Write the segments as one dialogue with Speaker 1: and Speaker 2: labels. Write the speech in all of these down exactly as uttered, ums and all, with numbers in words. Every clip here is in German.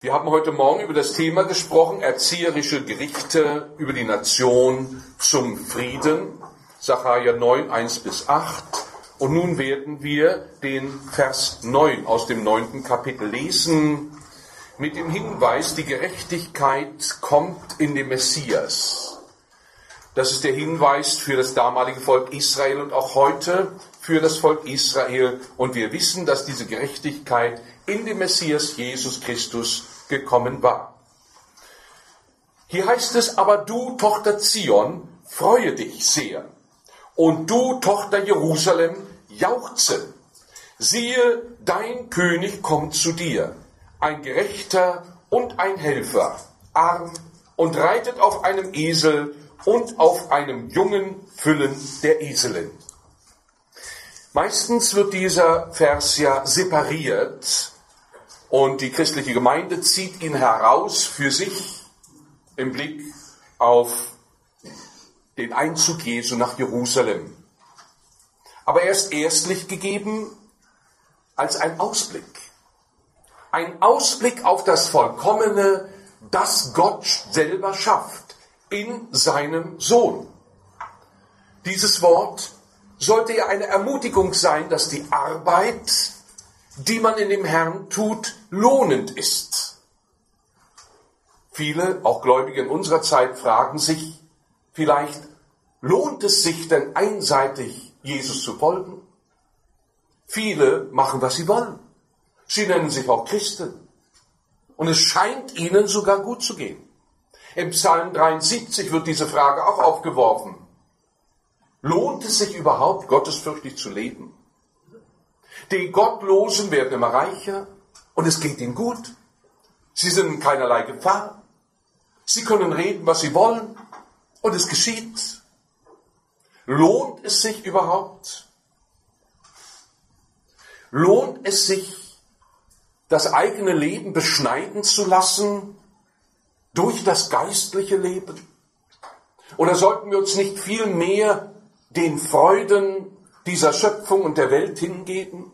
Speaker 1: Wir haben heute Morgen über das Thema gesprochen, erzieherische Gerichte über die Nation zum Frieden, Sacharja neun, eins bis acht. Und nun werden wir den Vers neun aus dem neunten Kapitel lesen, mit dem Hinweis, die Gerechtigkeit kommt in den Messias. Das ist der Hinweis für das damalige Volk Israel und auch heute für das Volk Israel. Und wir wissen, dass diese Gerechtigkeit in dem Messias Jesus Christus gekommen war. Hier heißt es, aber du, Tochter Zion, freue dich sehr. Und du, Tochter Jerusalem, jauchze. Siehe, dein König kommt zu dir, ein Gerechter und ein Helfer, arm und reitet auf einem Esel und auf einem jungen Füllen der Eselin. Meistens wird dieser Vers ja separiert und die christliche Gemeinde zieht ihn heraus für sich im Blick auf den Einzug Jesu nach Jerusalem. Aber er ist erstlich gegeben als ein Ausblick. Ein Ausblick auf das Vollkommene, das Gott selber schafft in seinem Sohn. Dieses Wort sollte ja eine Ermutigung sein, dass die Arbeit, die man in dem Herrn tut, lohnend ist. Viele, auch Gläubige in unserer Zeit, fragen sich vielleicht, lohnt es sich denn einseitig, Jesus zu folgen? Viele machen, was sie wollen. Sie nennen sich auch Christen. Und es scheint ihnen sogar gut zu gehen. Im Psalm dreiundsiebzig wird diese Frage auch aufgeworfen. Lohnt es sich überhaupt, gottesfürchtig zu leben? Die Gottlosen werden immer reicher und es geht ihnen gut. Sie sind in keinerlei Gefahr. Sie können reden, was sie wollen und es geschieht. Lohnt es sich überhaupt? Lohnt es sich, das eigene Leben beschneiden zu lassen durch das geistliche Leben? Oder sollten wir uns nicht viel mehr den Freuden dieser Schöpfung und der Welt hingeben?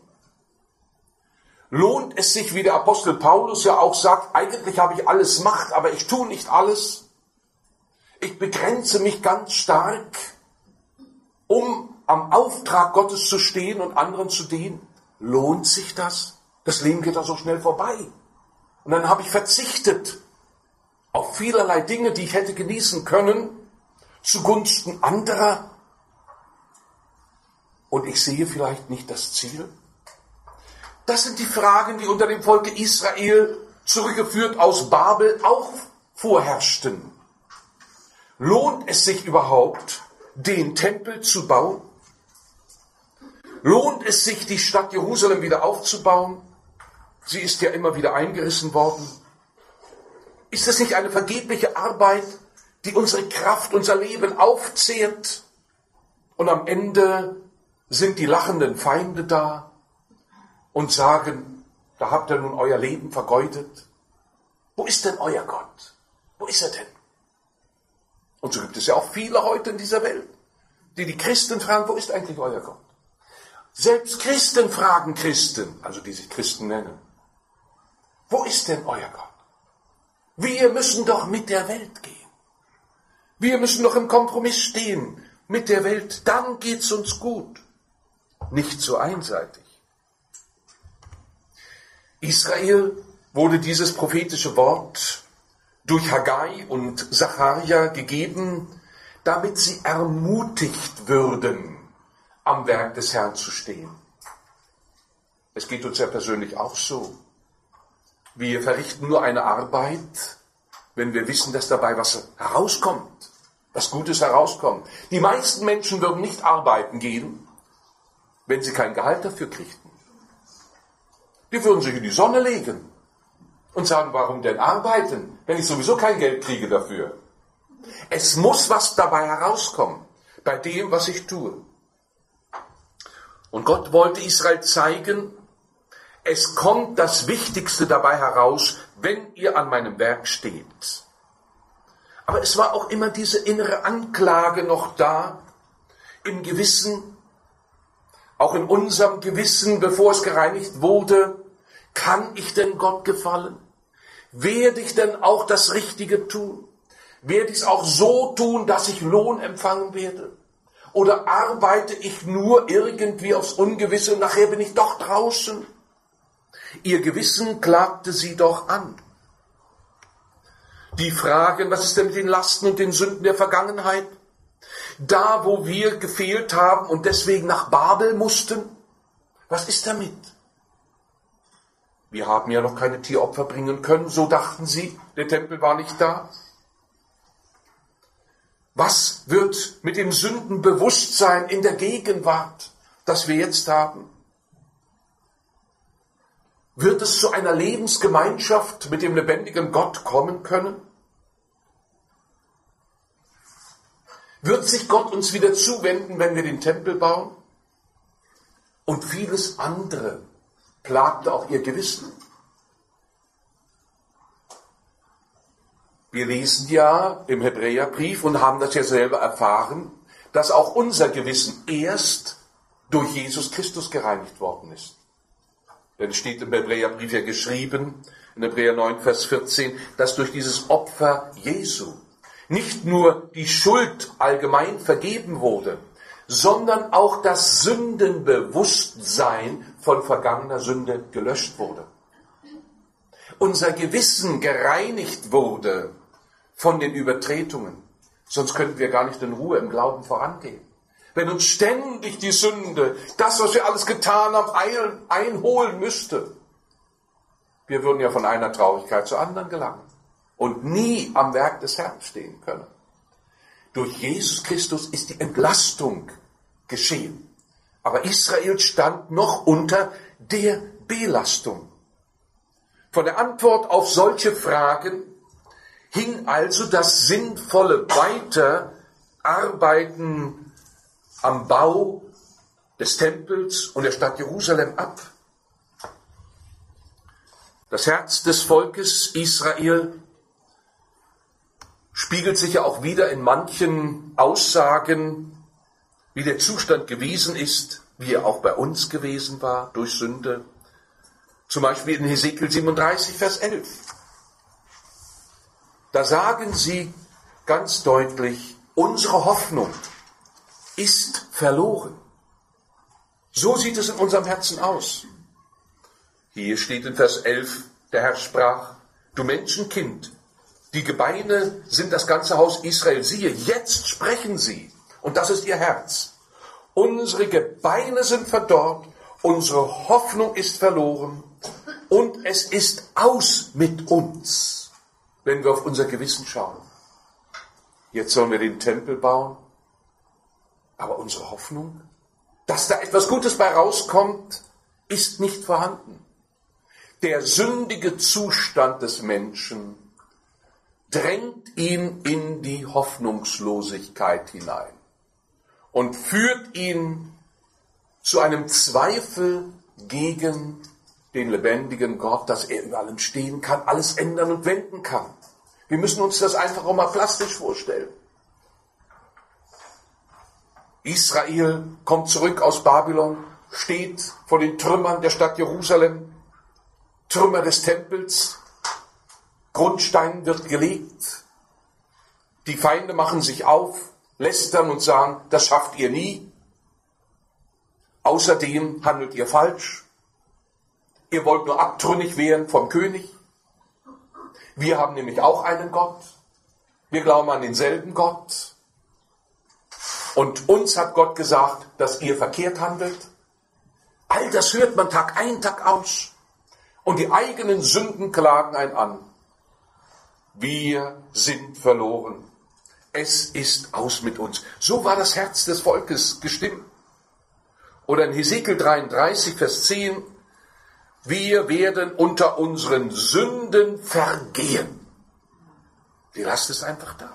Speaker 1: Lohnt es sich, wie der Apostel Paulus ja auch sagt, eigentlich habe ich alles Macht, aber ich tue nicht alles. Ich begrenze mich ganz stark, um am Auftrag Gottes zu stehen und anderen zu dienen. Lohnt sich das? Das Leben geht doch so schnell vorbei. Und dann habe ich verzichtet auf vielerlei Dinge, die ich hätte genießen können, zugunsten anderer. Und ich sehe vielleicht nicht das Ziel. Das sind die Fragen, die unter dem Volke Israel, zurückgeführt aus Babel, auch vorherrschten. Lohnt es sich überhaupt, den Tempel zu bauen? Lohnt es sich, die Stadt Jerusalem wieder aufzubauen? Sie ist ja immer wieder eingerissen worden. Ist es nicht eine vergebliche Arbeit, die unsere Kraft, unser Leben aufzehrt? Und am Ende sind die lachenden Feinde da und sagen, da habt ihr nun euer Leben vergeudet. Wo ist denn euer Gott? Wo ist er denn? Und so gibt es ja auch viele heute in dieser Welt, die die Christen fragen, wo ist eigentlich euer Gott? Selbst Christen fragen Christen, also die sich Christen nennen, wo ist denn euer Gott? Wir müssen doch mit der Welt gehen. Wir müssen doch im Kompromiss stehen mit der Welt, dann geht's uns gut. Nicht so einseitig. Israel wurde dieses prophetische Wort durch Haggai und Sacharja gegeben, damit sie ermutigt würden, am Werk des Herrn zu stehen. Es geht uns ja persönlich auch so. Wir verrichten nur eine Arbeit, wenn wir wissen, dass dabei was herauskommt, was Gutes herauskommt. Die meisten Menschen würden nicht arbeiten gehen, wenn sie kein Gehalt dafür kriegten. Die würden sich in die Sonne legen und sagen, warum denn arbeiten, wenn ich sowieso kein Geld kriege dafür? Es muss was dabei herauskommen, bei dem, was ich tue. Und Gott wollte Israel zeigen, es kommt das Wichtigste dabei heraus, wenn ihr an meinem Werk steht. Aber es war auch immer diese innere Anklage noch da, im Gewissen, auch in unserem Gewissen, bevor es gereinigt wurde, kann ich denn Gott gefallen? Werde ich denn auch das Richtige tun? Werde ich es auch so tun, dass ich Lohn empfangen werde? Oder arbeite ich nur irgendwie aufs Ungewisse und nachher bin ich doch draußen? Ihr Gewissen klagte sie doch an. Die Fragen, was ist denn mit den Lasten und den Sünden der Vergangenheit? Da, wo wir gefehlt haben und deswegen nach Babel mussten, was ist damit? Wir haben ja noch keine Tieropfer bringen können, so dachten sie, der Tempel war nicht da. Was wird mit dem Sündenbewusstsein in der Gegenwart, das wir jetzt haben? Wird es zu einer Lebensgemeinschaft mit dem lebendigen Gott kommen können? Wird sich Gott uns wieder zuwenden, wenn wir den Tempel bauen? Und vieles andere plagte auch ihr Gewissen. Wir lesen ja im Hebräerbrief und haben das ja selber erfahren, dass auch unser Gewissen erst durch Jesus Christus gereinigt worden ist. Denn es steht im Hebräerbrief ja geschrieben, in Hebräer neun, Vers vierzehn, dass durch dieses Opfer Jesu nicht nur die Schuld allgemein vergeben wurde, sondern auch das Sündenbewusstsein von vergangener Sünde gelöscht wurde. Unser Gewissen gereinigt wurde von den Übertretungen. Sonst könnten wir gar nicht in Ruhe im Glauben vorangehen. Wenn uns ständig die Sünde, das, was wir alles getan haben, ein, einholen müsste, wir würden ja von einer Traurigkeit zur anderen gelangen und nie am Werk des Herrn stehen können. Durch Jesus Christus ist die Entlastung geschehen. Aber Israel stand noch unter der Belastung. Von der Antwort auf solche Fragen hing also das sinnvolle Weiterarbeiten am Bau des Tempels und der Stadt Jerusalem ab. Das Herz des Volkes Israel spiegelt sich ja auch wieder in manchen Aussagen, wie der Zustand gewesen ist, wie er auch bei uns gewesen war durch Sünde. Zum Beispiel in Hesekiel siebenunddreißig, Vers elf. Da sagen sie ganz deutlich, unsere Hoffnung ist verloren. So sieht es in unserem Herzen aus. Hier steht in Vers elf, der Herr sprach, du Menschenkind, die Gebeine sind das ganze Haus Israel. Siehe, jetzt sprechen sie, und das ist ihr Herz. Unsere Gebeine sind verdorrt, unsere Hoffnung ist verloren und es ist aus mit uns, wenn wir auf unser Gewissen schauen. Jetzt sollen wir den Tempel bauen, aber unsere Hoffnung, dass da etwas Gutes bei rauskommt, ist nicht vorhanden. Der sündige Zustand des Menschen drängt ihn in die Hoffnungslosigkeit hinein und führt ihn zu einem Zweifel gegen den lebendigen Gott, dass er über allem stehen kann, alles ändern und wenden kann. Wir müssen uns das einfach auch mal plastisch vorstellen. Israel kommt zurück aus Babylon, steht vor den Trümmern der Stadt Jerusalem, Trümmer des Tempels, Grundstein wird gelegt, die Feinde machen sich auf, lästern und sagen, das schafft ihr nie. Außerdem handelt ihr falsch. Ihr wollt nur abtrünnig werden vom König. Wir haben nämlich auch einen Gott. Wir glauben an denselben Gott. Und uns hat Gott gesagt, dass ihr verkehrt handelt. All das hört man Tag ein, Tag aus. Und die eigenen Sünden klagen einen an. Wir sind verloren. Es ist aus mit uns. So war das Herz des Volkes gestimmt. Oder in Hesekiel dreiunddreißig, Vers zehn, wir werden unter unseren Sünden vergehen. Die Last ist einfach da.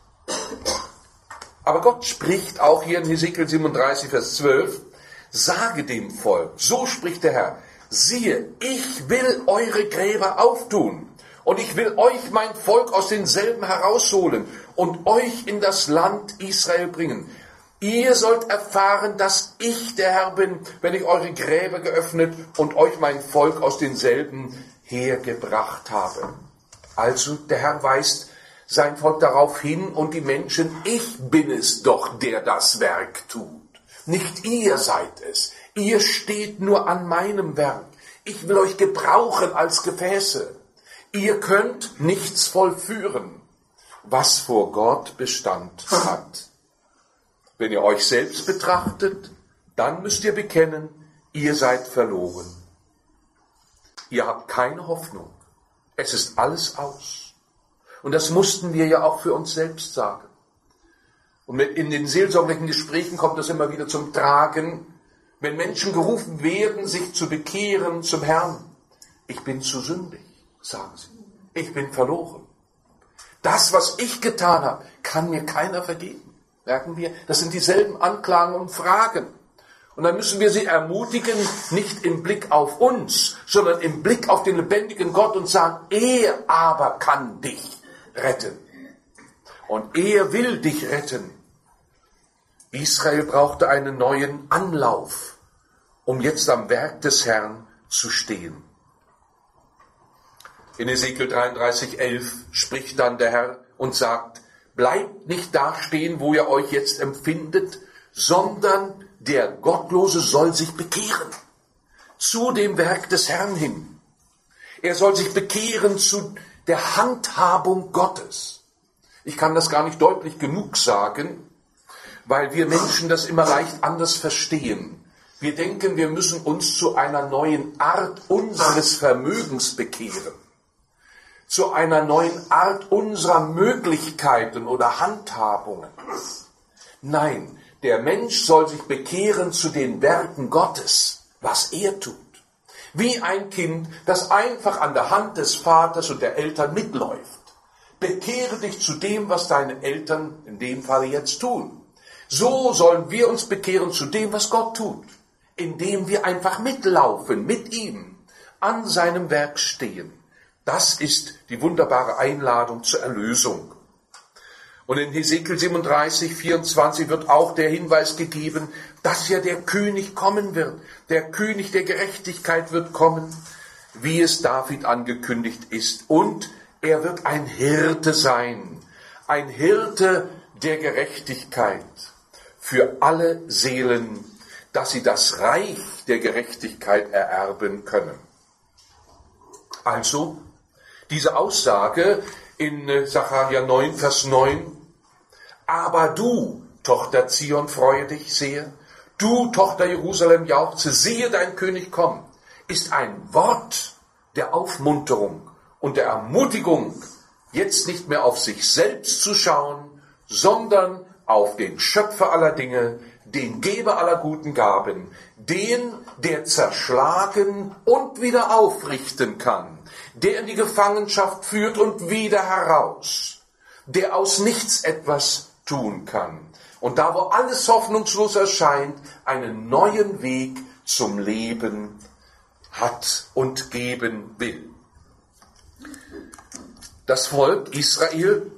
Speaker 1: Aber Gott spricht auch hier in Hesekiel siebenunddreißig, Vers zwölf, sage dem Volk, so spricht der Herr, siehe, ich will eure Gräber auftun und ich will euch mein Volk aus denselben herausholen und euch in das Land Israel bringen. Ihr sollt erfahren, dass ich der Herr bin, wenn ich eure Gräber geöffnet und euch mein Volk aus denselben hergebracht habe. Also der Herr weist sein Volk darauf hin und die Menschen, ich bin es doch, der das Werk tut. Nicht ihr seid es. Ihr steht nur an meinem Werk. Ich will euch gebrauchen als Gefäße. Ihr könnt nichts vollführen, was vor Gott Bestand hat. Wenn ihr euch selbst betrachtet, dann müsst ihr bekennen, ihr seid verloren. Ihr habt keine Hoffnung. Es ist alles aus. Und das mussten wir ja auch für uns selbst sagen. Und in den seelsorgerlichen Gesprächen kommt das immer wieder zum Tragen, wenn Menschen gerufen werden, sich zu bekehren zum Herrn. Ich bin zu sündig, sagen sie. Ich bin verloren. Das, was ich getan habe, kann mir keiner vergeben. Merken wir, das sind dieselben Anklagen und Fragen. Und dann müssen wir sie ermutigen, nicht im Blick auf uns, sondern im Blick auf den lebendigen Gott und sagen, er aber kann dich retten. Und er will dich retten. Israel brauchte einen neuen Anlauf, um jetzt am Werk des Herrn zu stehen. In Hesekiel dreiunddreißig, elf spricht dann der Herr und sagt, bleibt nicht da stehen, wo ihr euch jetzt empfindet, sondern der Gottlose soll sich bekehren zu dem Werk des Herrn hin. Er soll sich bekehren zu der Handhabung Gottes. Ich kann das gar nicht deutlich genug sagen, weil wir Menschen das immer leicht anders verstehen. Wir denken, wir müssen uns zu einer neuen Art unseres Vermögens bekehren, zu einer neuen Art unserer Möglichkeiten oder Handhabungen. Nein, der Mensch soll sich bekehren zu den Werken Gottes, was er tut. Wie ein Kind, das einfach an der Hand des Vaters und der Eltern mitläuft. Bekehre dich zu dem, was deine Eltern in dem Fall jetzt tun. So sollen wir uns bekehren zu dem, was Gott tut, indem wir einfach mitlaufen, mit ihm, an seinem Werk stehen. Das ist die wunderbare Einladung zur Erlösung. Und in Hesekiel siebenunddreißig, vierundzwanzig wird auch der Hinweis gegeben, dass ja der König kommen wird. Der König der Gerechtigkeit wird kommen, wie es David angekündigt ist. Und er wird ein Hirte sein, ein Hirte der Gerechtigkeit für alle Seelen, dass sie das Reich der Gerechtigkeit ererben können. Also, diese Aussage in Sacharja neun, Vers neun, aber du, Tochter Zion, freue dich sehr, du, Tochter Jerusalem, jauchze, siehe, dein König kommt, ist ein Wort der Aufmunterung und der Ermutigung, jetzt nicht mehr auf sich selbst zu schauen, sondern auf den Schöpfer aller Dinge, den Geber aller guten Gaben, den, der zerschlagen und wieder aufrichten kann, der in die Gefangenschaft führt und wieder heraus, der aus nichts etwas tun kann und da, wo alles hoffnungslos erscheint, einen neuen Weg zum Leben hat und geben will. Das Volk Israel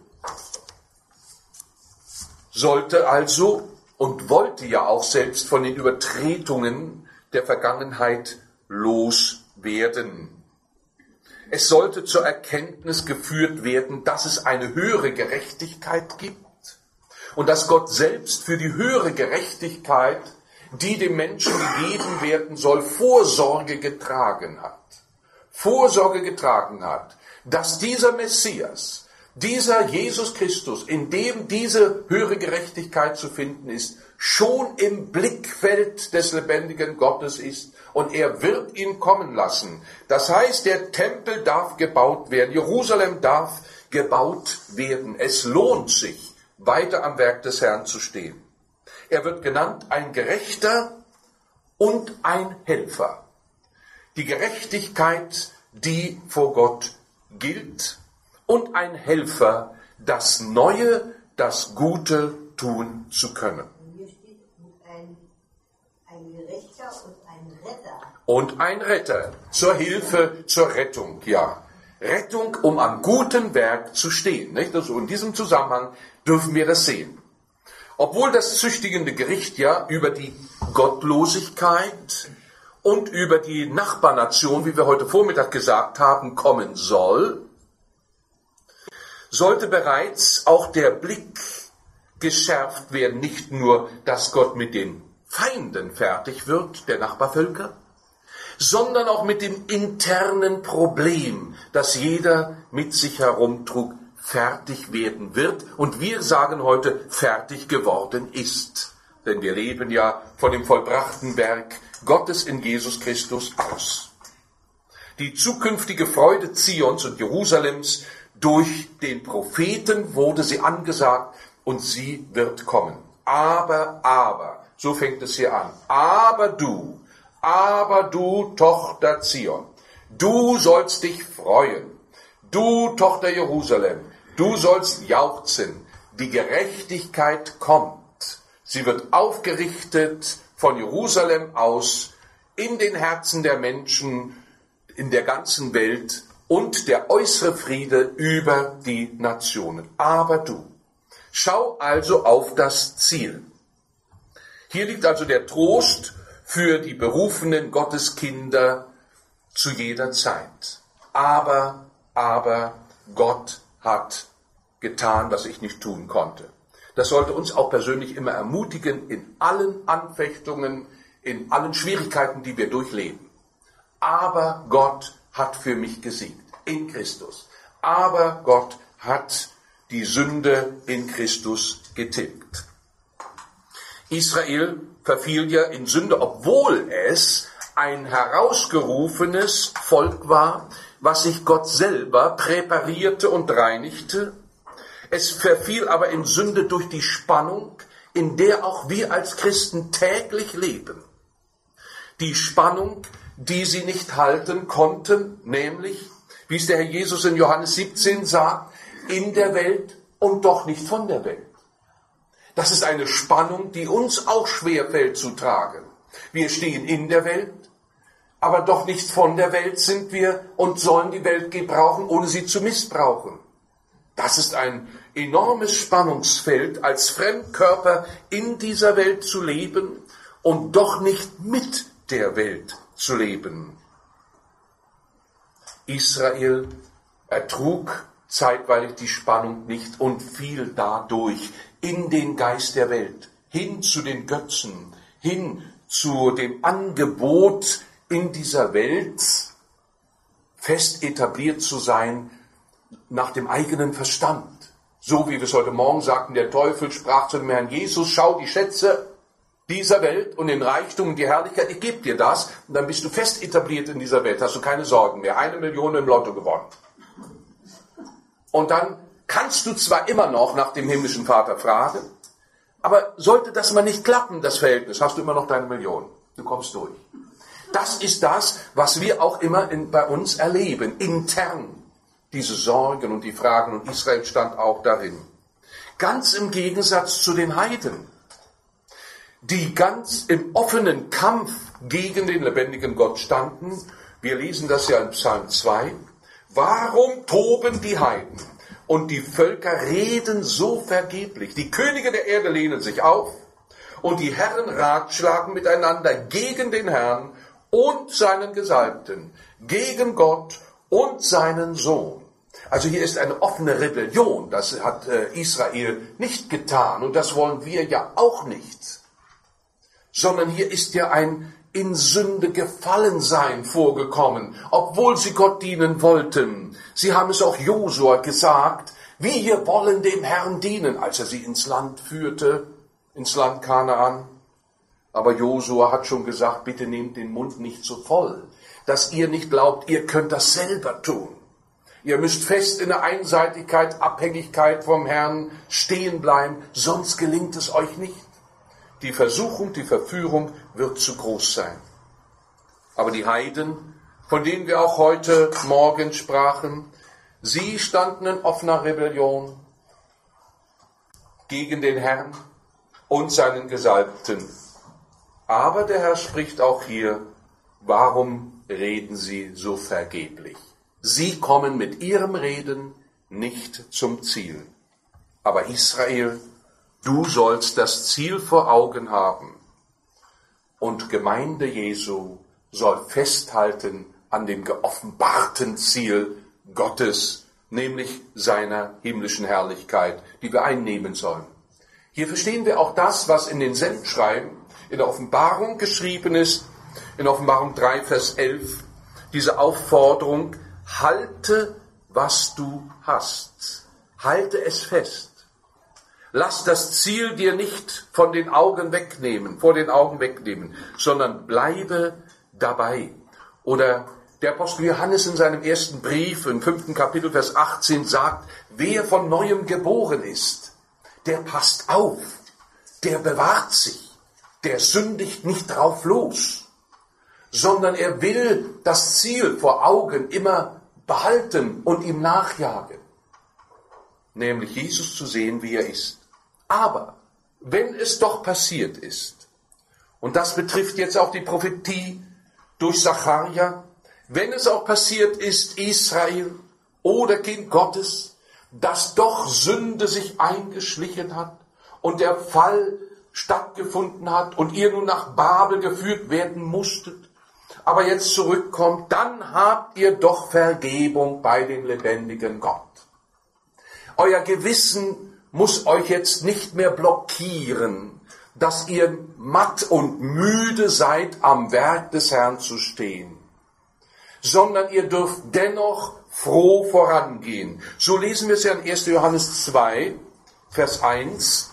Speaker 1: sollte also und wollte ja auch selbst von den Übertretungen der Vergangenheit loswerden. Es sollte zur Erkenntnis geführt werden, dass es eine höhere Gerechtigkeit gibt und dass Gott selbst für die höhere Gerechtigkeit, die dem Menschen gegeben werden soll, Vorsorge getragen hat. Vorsorge getragen hat, dass dieser Messias, dieser Jesus Christus, in dem diese höhere Gerechtigkeit zu finden ist, schon im Blickfeld des lebendigen Gottes ist und er wird ihn kommen lassen. Das heißt, der Tempel darf gebaut werden, Jerusalem darf gebaut werden. Es lohnt sich, weiter am Werk des Herrn zu stehen. Er wird genannt ein Gerechter und ein Helfer. Die Gerechtigkeit, die vor Gott gilt, und ein Helfer, das Neue, das Gute tun zu können.
Speaker 2: Hier steht ein, ein Gerechter und ein Retter.
Speaker 1: Und ein Retter, zur Hilfe, zur Rettung, ja. Rettung, um am guten Werk zu stehen. Nicht? Also in diesem Zusammenhang dürfen wir das sehen. Obwohl das züchtigende Gericht ja über die Gottlosigkeit und über die Nachbarnation, wie wir heute Vormittag gesagt haben, kommen soll, sollte bereits auch der Blick geschärft werden, nicht nur, dass Gott mit den Feinden fertig wird, der Nachbarvölker, sondern auch mit dem internen Problem, das jeder mit sich herumtrug, fertig werden wird. Und wir sagen heute, fertig geworden ist. Denn wir leben ja von dem vollbrachten Werk Gottes in Jesus Christus aus. Die zukünftige Freude Zions und Jerusalems durch den Propheten wurde sie angesagt und sie wird kommen. Aber, aber, so fängt es hier an. Aber du, aber du, Tochter Zion, du sollst dich freuen. Du, Tochter Jerusalem, du sollst jauchzen. Die Gerechtigkeit kommt. Sie wird aufgerichtet von Jerusalem aus in den Herzen der Menschen in der ganzen Welt und der äußere Friede über die Nationen. Aber du, schau also auf das Ziel. Hier liegt also der Trost für die berufenen Gotteskinder zu jeder Zeit. Aber, aber Gott hat getan, was ich nicht tun konnte. Das sollte uns auch persönlich immer ermutigen in allen Anfechtungen, in allen Schwierigkeiten, die wir durchleben. Aber Gott hat für mich gesiegt in Christus. Aber Gott hat die Sünde in Christus getilgt. Israel verfiel ja in Sünde, obwohl es ein herausgerufenes Volk war, was sich Gott selber präparierte und reinigte. Es verfiel aber in Sünde durch die Spannung, in der auch wir als Christen täglich leben. Die Spannung, die sie nicht halten konnten, nämlich, wie es der Herr Jesus in Johannes siebzehn sagt, in der Welt und doch nicht von der Welt. Das ist eine Spannung, die uns auch schwerfällt zu tragen. Wir stehen in der Welt, aber doch nicht von der Welt sind wir und sollen die Welt gebrauchen, ohne sie zu missbrauchen. Das ist ein enormes Spannungsfeld, als Fremdkörper in dieser Welt zu leben und doch nicht mit der Welt zu leben. Israel ertrug zeitweilig die Spannung nicht und fiel dadurch in den Geist der Welt, hin zu den Götzen, hin zu dem Angebot in dieser Welt, fest etabliert zu sein nach dem eigenen Verstand. So wie wir es heute Morgen sagten, der Teufel sprach zu dem Herrn Jesus, schau die Schätze dieser Welt und den Reichtum und die Herrlichkeit, ich gebe dir das, und dann bist du fest etabliert in dieser Welt, hast du keine Sorgen mehr, eine Million im Lotto gewonnen. Und dann kannst du zwar immer noch nach dem himmlischen Vater fragen, aber sollte das mal nicht klappen, das Verhältnis, hast du immer noch deine Million, du kommst durch. Das ist das, was wir auch immer in, bei uns erleben, intern. Diese Sorgen und die Fragen, und Israel stand auch darin. Ganz im Gegensatz zu den Heiden, die ganz im offenen Kampf gegen den lebendigen Gott standen. Wir lesen das ja in Psalm zwei. Warum toben die Heiden und die Völker reden so vergeblich? Die Könige der Erde lehnen sich auf und die Herren ratschlagen miteinander gegen den Herrn und seinen Gesalbten, gegen Gott und seinen Sohn. Also hier ist eine offene Rebellion, das hat äh, Israel nicht getan und das wollen wir ja auch nicht. Sondern hier ist ja ein in Sünde gefallen sein vorgekommen, obwohl sie Gott dienen wollten. Sie haben es auch Josua gesagt, wir wollen dem Herrn dienen, als er sie ins Land führte, ins Land Kanaan. Aber Josua hat schon gesagt, bitte nehmt den Mund nicht so voll, dass ihr nicht glaubt, ihr könnt das selber tun. Ihr müsst fest in der Einseitigkeit, Abhängigkeit vom Herrn stehen bleiben, sonst gelingt es euch nicht. Die Versuchung, die Verführung wird zu groß sein. Aber die Heiden, von denen wir auch heute Morgen sprachen, sie standen in offener Rebellion gegen den Herrn und seinen Gesalbten. Aber der Herr spricht auch hier, warum reden sie so vergeblich? Sie kommen mit ihrem Reden nicht zum Ziel. Aber Israel, du sollst das Ziel vor Augen haben. Und Gemeinde Jesu soll festhalten an dem geoffenbarten Ziel Gottes nämlich seiner himmlischen Herrlichkeit, die wir einnehmen sollen. Hier verstehen wir auch das, was in den Sendschreiben, in der Offenbarung geschrieben ist, in Offenbarung drei, Vers elf, diese Aufforderung, halte, was du hast. Halte es fest. Lass das Ziel dir nicht von den Augen wegnehmen, vor den Augen wegnehmen, sondern bleibe dabei. Oder der Apostel Johannes in seinem ersten Brief, im fünften Kapitel, Vers achtzehn, sagt, wer von Neuem geboren ist, der passt auf, der bewahrt sich, der sündigt nicht drauf los, sondern er will das Ziel vor Augen immer behalten und ihm nachjagen, nämlich Jesus zu sehen, wie er ist. Aber wenn es doch passiert ist, und das betrifft jetzt auch die Prophetie durch Sacharja, wenn es auch passiert ist, Israel oder Kind Gottes, dass doch Sünde sich eingeschlichen hat und der Fall stattgefunden hat und ihr nun nach Babel geführt werden musstet, aber jetzt zurückkommt, dann habt ihr doch Vergebung bei dem lebendigen Gott. Euer Gewissen muss euch jetzt nicht mehr blockieren, dass ihr matt und müde seid, am Werk des Herrn zu stehen, sondern ihr dürft dennoch froh vorangehen. So lesen wir es ja in erster Johannes zwei, Vers eins.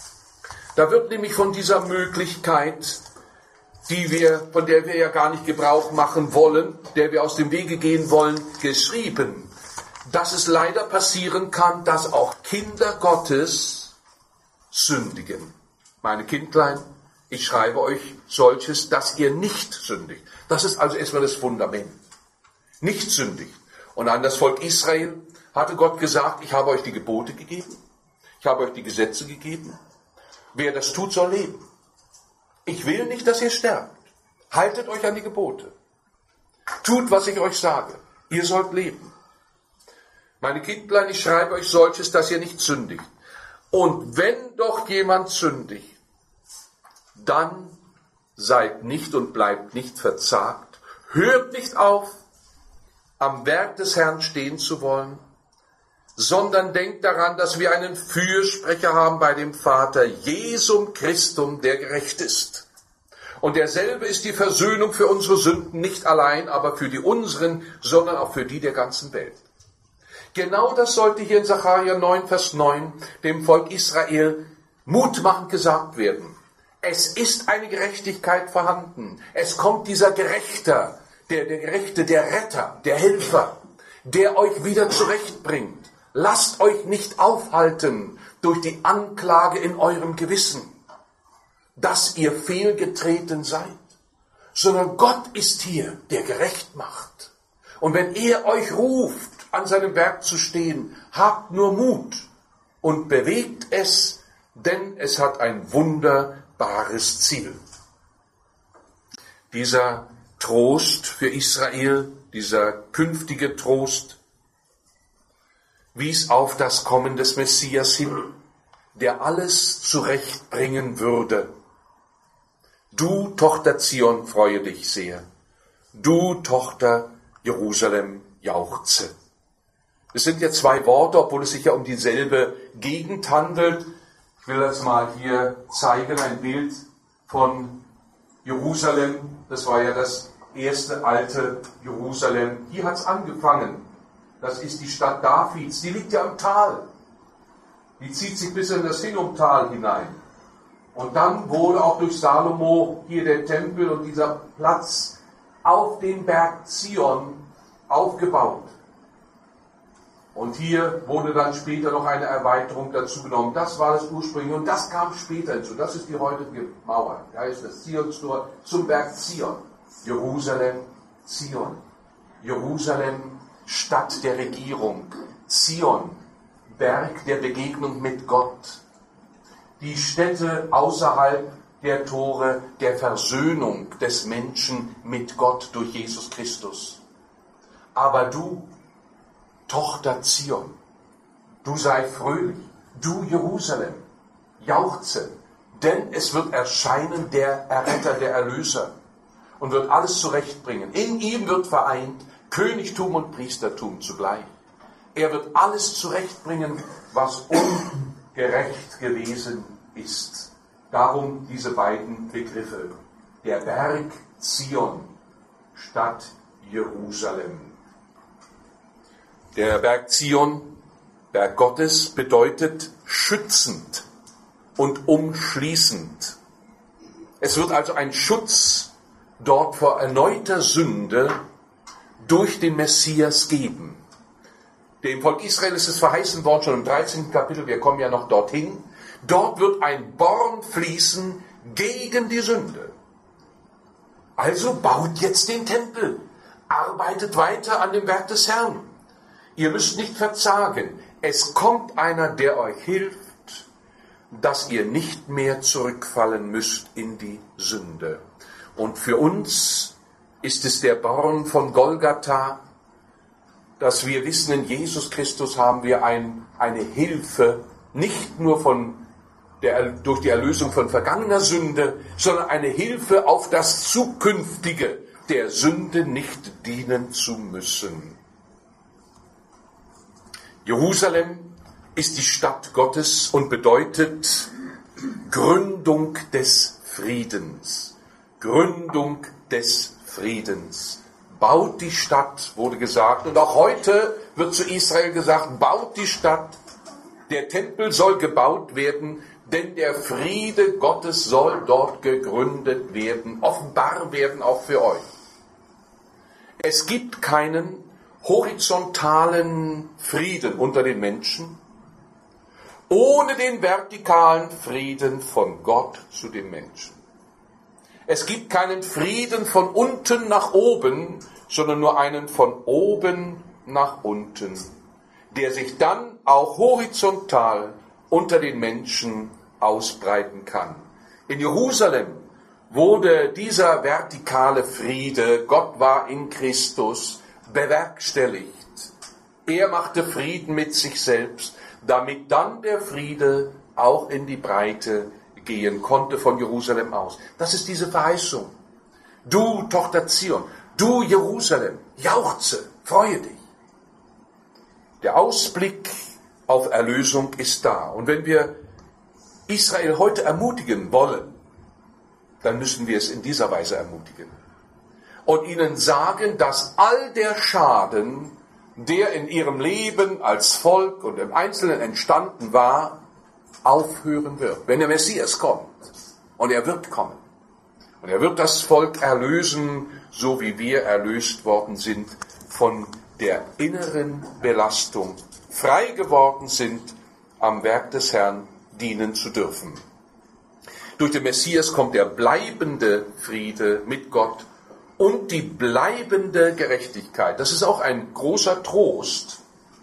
Speaker 1: Da wird nämlich von dieser Möglichkeit, die wir, von der wir ja gar nicht Gebrauch machen wollen, der wir aus dem Wege gehen wollen, geschrieben, dass es leider passieren kann, dass auch Kinder Gottes sündigen. Meine Kindlein, ich schreibe euch solches, dass ihr nicht sündigt. Das ist also erstmal das Fundament. Nicht sündigt. Und an das Volk Israel hatte Gott gesagt, ich habe euch die Gebote gegeben, ich habe euch die Gesetze gegeben. Wer das tut, soll leben. Ich will nicht, dass ihr sterbt. Haltet euch an die Gebote. Tut, was ich euch sage. Ihr sollt leben. Meine Kindlein, ich schreibe euch solches, dass ihr nicht sündigt. Und wenn doch jemand sündigt, dann seid nicht und bleibt nicht verzagt. Hört nicht auf, am Werk des Herrn stehen zu wollen, sondern denkt daran, dass wir einen Fürsprecher haben bei dem Vater, Jesum Christum, der gerecht ist. Und derselbe ist die Versöhnung für unsere Sünden, nicht allein, aber für die unseren, sondern auch für die der ganzen Welt. Genau das sollte hier in Sacharja neun, Vers neun, dem Volk Israel mutmachend gesagt werden. Es ist eine Gerechtigkeit vorhanden. Es kommt dieser Gerechter, der, der Gerechte, der Retter, der Helfer, der euch wieder zurechtbringt. Lasst euch nicht aufhalten durch die Anklage in eurem Gewissen, dass ihr fehlgetreten seid, sondern Gott ist hier, der gerecht macht. Und wenn er euch ruft, an seinem Werk zu stehen, habt nur Mut und bewegt es, denn es hat ein wunderbares Ziel. Dieser Trost für Israel, dieser künftige Trost, wies auf das Kommen des Messias hin, der alles zurechtbringen würde. Du, Tochter Zion, freue dich sehr. Du, Tochter Jerusalem, jauchze. Es sind ja zwei Worte, obwohl es sich ja um dieselbe Gegend handelt. Ich will das mal hier zeigen, ein Bild von Jerusalem. Das war ja das erste alte Jerusalem. Hier hat es angefangen. Das ist die Stadt Davids. Die liegt ja im Tal. Die zieht sich bis in das Hinnomtal hinein. Und dann wurde auch durch Salomo hier der Tempel und dieser Platz auf den Berg Zion aufgebaut. Und hier wurde dann später noch eine Erweiterung dazu genommen. Das war das ursprüngliche und das kam später hinzu. Das ist die heutige Mauer. Da ist das Zionstor zum Berg Zion. Jerusalem, Zion. Jerusalem, Stadt der Regierung. Zion, Berg der Begegnung mit Gott. Die Stätte außerhalb der Tore der Versöhnung des Menschen mit Gott durch Jesus Christus. Aber du, Tochter Zion, du sei fröhlich, du Jerusalem, jauchze, denn es wird erscheinen der Erretter, der Erlöser und wird alles zurechtbringen. In ihm wird vereint Königtum und Priestertum zugleich. Er wird alles zurechtbringen, was ungerecht gewesen ist. Darum diese beiden Begriffe. Der Berg Zion statt Jerusalem. Der Berg Zion, Berg Gottes, bedeutet schützend und umschließend. Es wird also ein Schutz dort vor erneuter Sünde durch den Messias geben. Dem Volk Israel ist es verheißen worden, schon im dreizehnten Kapitel, wir kommen ja noch dorthin. Dort wird ein Born fließen gegen die Sünde. Also baut jetzt den Tempel, arbeitet weiter an dem Werk des Herrn. Ihr müsst nicht verzagen, es kommt einer, der euch hilft, dass ihr nicht mehr zurückfallen müsst in die Sünde. Und für uns ist es der Born von Golgatha, dass wir wissen, in Jesus Christus haben wir ein, eine Hilfe, nicht nur von der, durch die Erlösung von vergangener Sünde, sondern eine Hilfe auf das Zukünftige, der Sünde nicht dienen zu müssen. Jerusalem ist die Stadt Gottes und bedeutet Gründung des Friedens. Gründung des Friedens. Baut die Stadt, wurde gesagt. Und auch heute wird zu Israel gesagt, baut die Stadt. Der Tempel soll gebaut werden, denn der Friede Gottes soll dort gegründet werden, offenbar werden auch für euch. Es gibt keinen horizontalen Frieden unter den Menschen, ohne den vertikalen Frieden von Gott zu den Menschen. Es gibt keinen Frieden von unten nach oben, sondern nur einen von oben nach unten, der sich dann auch horizontal unter den Menschen ausbreiten kann. In Jerusalem wurde dieser vertikale Friede, Gott war in Christus, bewerkstelligt. Er machte Frieden mit sich selbst, damit dann der Friede auch in die Breite gehen konnte von Jerusalem aus. Das ist diese Verheißung. Du, Tochter Zion, du, Jerusalem, jauchze, freue dich. Der Ausblick auf Erlösung ist da. Und wenn wir Israel heute ermutigen wollen, dann müssen wir es in dieser Weise ermutigen. Und ihnen sagen, dass all der Schaden, der in ihrem Leben als Volk und im Einzelnen entstanden war, aufhören wird. Wenn der Messias kommt, und er wird kommen, und er wird das Volk erlösen, so wie wir erlöst worden sind von der inneren Belastung, frei geworden sind, am Werk des Herrn dienen zu dürfen. Durch den Messias kommt der bleibende Friede mit Gott und die bleibende Gerechtigkeit. Das ist auch ein großer Trost.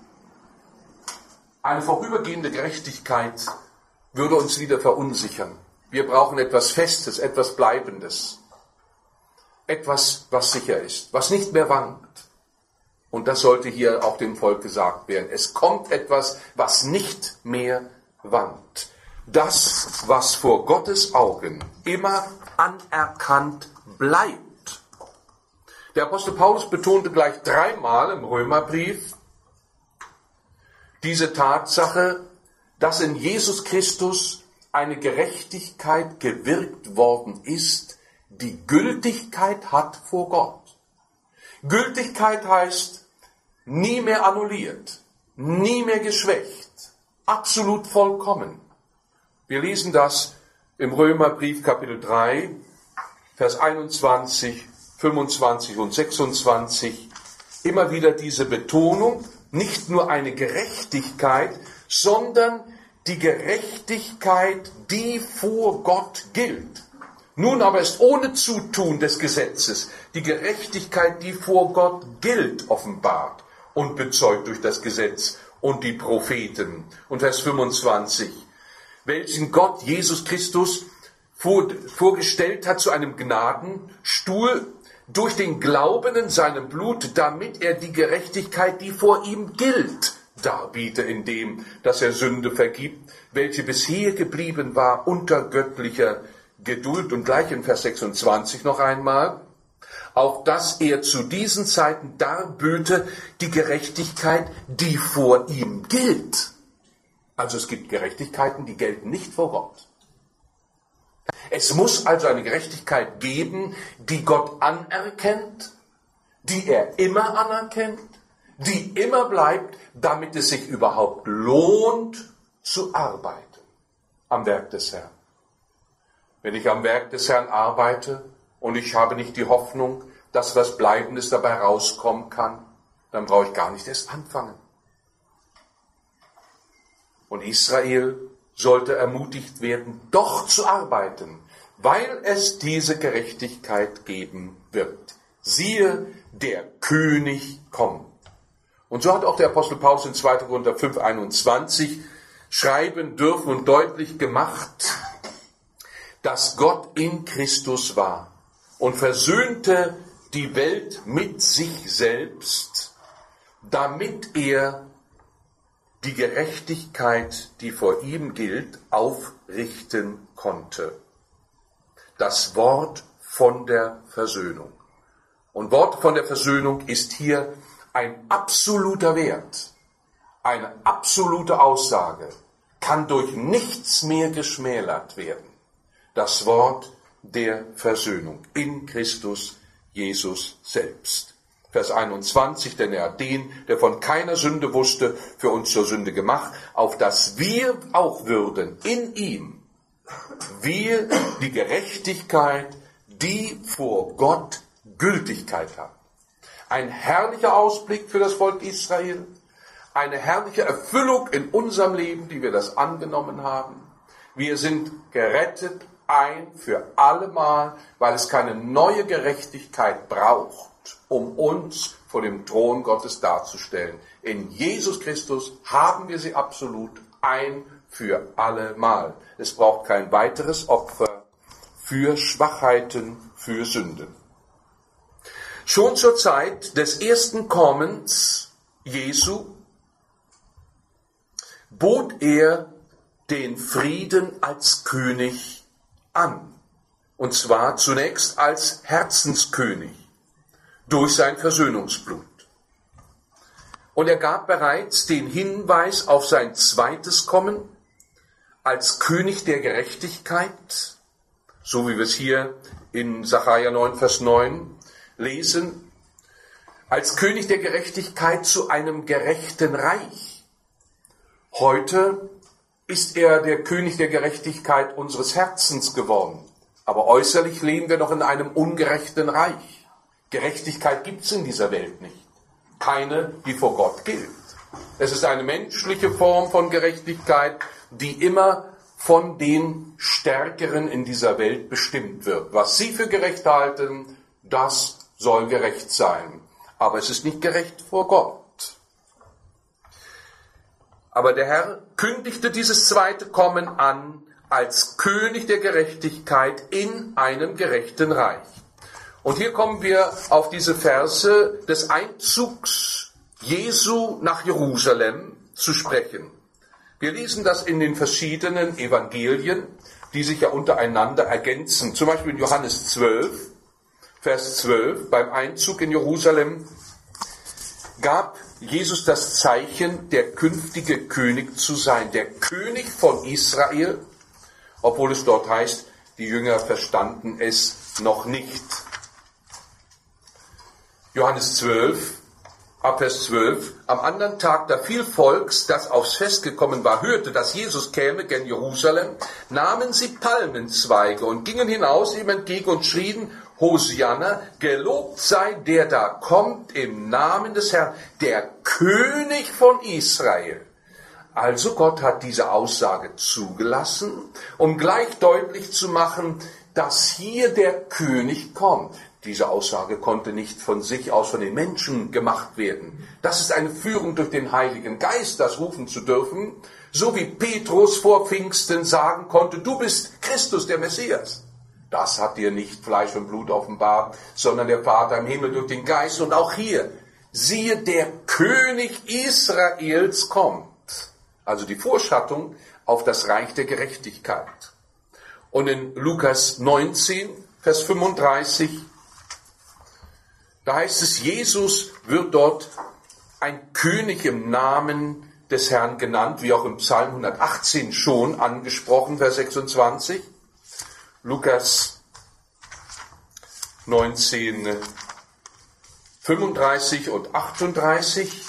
Speaker 1: Eine vorübergehende Gerechtigkeit würde uns wieder verunsichern. Wir brauchen etwas Festes, etwas Bleibendes. Etwas, was sicher ist, was nicht mehr wankt. Und das sollte hier auch dem Volk gesagt werden. Es kommt etwas, was nicht mehr wankt. Das, was vor Gottes Augen immer anerkannt bleibt. Der Apostel Paulus betonte gleich dreimal im Römerbrief diese Tatsache, dass in Jesus Christus eine Gerechtigkeit gewirkt worden ist, die Gültigkeit hat vor Gott. Gültigkeit heißt, nie mehr annulliert, nie mehr geschwächt, absolut vollkommen. Wir lesen das im Römerbrief Kapitel drei, Vers einundzwanzig, fünfundzwanzig und sechsundzwanzig. Immer wieder diese Betonung, nicht nur eine Gerechtigkeit, sondern die Gerechtigkeit, die vor Gott gilt. Nun aber ist ohne Zutun des Gesetzes die Gerechtigkeit, die vor Gott gilt, offenbart und bezeugt durch das Gesetz und die Propheten. Und Vers fünfundzwanzig, welchen Gott, Jesus Christus, vor, vorgestellt hat zu einem Gnadenstuhl durch den Glauben in seinem Blut, damit er die Gerechtigkeit, die vor ihm gilt, darbiete, indem, dass er Sünde vergibt, welche bisher geblieben war unter göttlicher Geduld. Und gleich in Vers sechsundzwanzig noch einmal, auf dass er zu diesen Zeiten darböte die Gerechtigkeit, die vor ihm gilt. Also es gibt Gerechtigkeiten, die gelten nicht vor Gott. Es muss also eine Gerechtigkeit geben, die Gott anerkennt, die er immer anerkennt, die immer bleibt, damit es sich überhaupt lohnt, zu arbeiten am Werk des Herrn. Wenn ich am Werk des Herrn arbeite und ich habe nicht die Hoffnung, dass was Bleibendes dabei rauskommen kann, dann brauche ich gar nicht erst anfangen. Und Israel sollte ermutigt werden, doch zu arbeiten, weil es diese Gerechtigkeit geben wird. Siehe, der König kommt. Und so hat auch der Apostel Paulus in zweiter Korinther fünf, einundzwanzig schreiben dürfen und deutlich gemacht, dass Gott in Christus war und versöhnte die Welt mit sich selbst, damit er die Gerechtigkeit, die vor ihm gilt, aufrichten konnte. Das Wort von der Versöhnung. Und Wort von der Versöhnung ist hier ein absoluter Wert, eine absolute Aussage, kann durch nichts mehr geschmälert werden. Das Wort der Versöhnung in Christus Jesus selbst. Vers einundzwanzig, denn er hat den, der von keiner Sünde wusste, für uns zur Sünde gemacht, auf dass wir auch würden in ihm, wir die Gerechtigkeit, die vor Gott Gültigkeit hat. Ein herrlicher Ausblick für das Volk Israel, eine herrliche Erfüllung in unserem Leben, die wir das angenommen haben. Wir sind gerettet ein für allemal, weil es keine neue Gerechtigkeit braucht, um uns vor dem Thron Gottes darzustellen. In Jesus Christus haben wir sie absolut ein für allemal. Es braucht kein weiteres Opfer für Schwachheiten, für Sünden. Schon zur Zeit des ersten Kommens Jesu bot er den Frieden als König an. Und zwar zunächst als Herzenskönig durch sein Versöhnungsblut. Und er gab bereits den Hinweis auf sein zweites Kommen als König der Gerechtigkeit, so wie wir es hier in Sacharja neun, Vers neun lesen, als König der Gerechtigkeit zu einem gerechten Reich. Heute ist er der König der Gerechtigkeit unseres Herzens geworden, aber äußerlich leben wir noch in einem ungerechten Reich. Gerechtigkeit gibt es in dieser Welt nicht. Keine, die vor Gott gilt. Es ist eine menschliche Form von Gerechtigkeit, die immer von den Stärkeren in dieser Welt bestimmt wird. Was sie für gerecht halten, das soll gerecht sein. Aber es ist nicht gerecht vor Gott. Aber der Herr kündigte dieses zweite Kommen an als König der Gerechtigkeit in einem gerechten Reich. Und hier kommen wir auf diese Verse des Einzugs Jesu nach Jerusalem zu sprechen. Wir lesen das in den verschiedenen Evangelien, die sich ja untereinander ergänzen. Zum Beispiel in Johannes zwölf, Vers zwölf, beim Einzug in Jerusalem gab Jesus das Zeichen, der künftige König zu sein, der König von Israel, obwohl es dort heißt, die Jünger verstanden es noch nicht. Johannes zwölf, ab Vers zwölf, am anderen Tag, da viel Volks, das aufs Fest gekommen war, hörte, dass Jesus käme gen Jerusalem, nahmen sie Palmenzweige und gingen hinaus ihm entgegen und schrien, Hosianna, gelobt sei der da kommt im Namen des Herrn, der König von Israel. Also Gott hat diese Aussage zugelassen, um gleich deutlich zu machen, dass hier der König kommt. Diese Aussage konnte nicht von sich aus von den Menschen gemacht werden. Das ist eine Führung durch den Heiligen Geist, das rufen zu dürfen, so wie Petrus vor Pfingsten sagen konnte, du bist Christus, der Messias. Das hat dir nicht Fleisch und Blut offenbart, sondern der Vater im Himmel durch den Geist. Und auch hier, siehe, der König Israels kommt. Also die Vorschattung auf das Reich der Gerechtigkeit. Und in Lukas neunzehn, Vers fünfunddreißig, Da heißt es, Jesus wird dort ein König im Namen des Herrn genannt, wie auch im Psalm hundertachtzehn schon angesprochen, Vers sechsundzwanzig. Lukas neunzehn, fünfunddreißig und achtunddreißig.